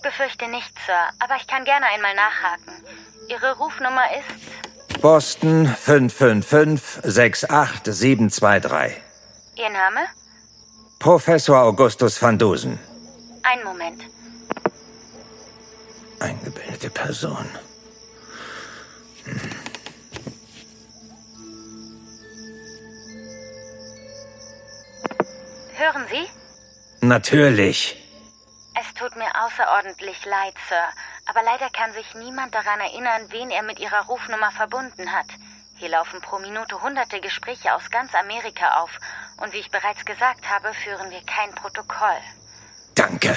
Ich befürchte nicht, Sir, aber ich kann gerne einmal nachhaken. Ihre Rufnummer ist... Boston 555-68723. Ihr Name? Professor Augustus van Dusen. Einen Moment. Eingebildete Person. Hören Sie? Natürlich. Es tut mir außerordentlich leid, Sir, aber leider kann sich niemand daran erinnern, wen er mit Ihrer Rufnummer verbunden hat. Hier laufen pro Minute hunderte Gespräche aus ganz Amerika auf. Und wie ich bereits gesagt habe, führen wir kein Protokoll. Danke.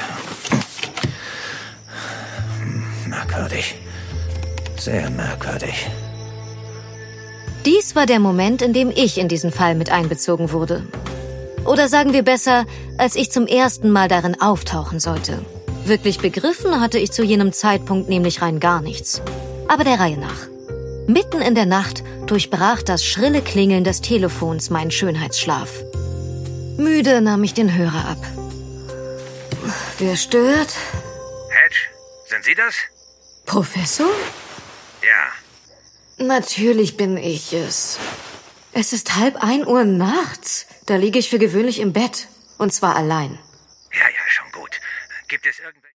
Merkwürdig. Sehr merkwürdig. Dies war der Moment, in dem ich in diesen Fall mit einbezogen wurde. Oder sagen wir besser, als ich zum ersten Mal darin auftauchen sollte. Wirklich begriffen hatte ich zu jenem Zeitpunkt nämlich rein gar nichts. Aber der Reihe nach. Mitten in der Nacht durchbrach das schrille Klingeln des Telefons meinen Schönheitsschlaf. Müde nahm ich den Hörer ab. Wer stört? Hedge, sind Sie das? Professor? Ja. Natürlich bin ich es. Es ist 0:30 Uhr nachts. Da liege ich für gewöhnlich im Bett. Und zwar allein. Ja, schon gut. Gibt es irgendwelche...